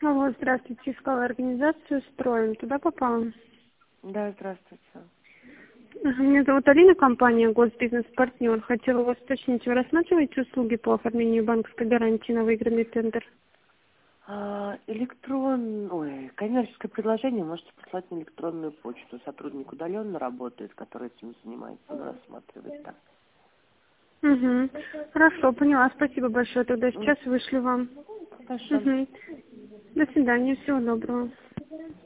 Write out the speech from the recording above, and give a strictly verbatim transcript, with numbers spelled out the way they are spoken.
Алло, здравствуйте, искала организацию «Строим». Туда попала? Да, здравствуйте. Ага, меня зовут Алина, компания «Госбизнес-партнер». Хотела у вас уточнить, вы рассматриваете услуги по оформлению банковской гарантии на выигранный тендер? А, электрон... Ой, коммерческое предложение можете послать на электронную почту. Сотрудник удаленно работает, который этим занимается, он рассматривает так. Угу. Хорошо, поняла. Спасибо большое. Тогда сейчас вышлю вам. Хорошо. Угу. До свидания. Всего доброго.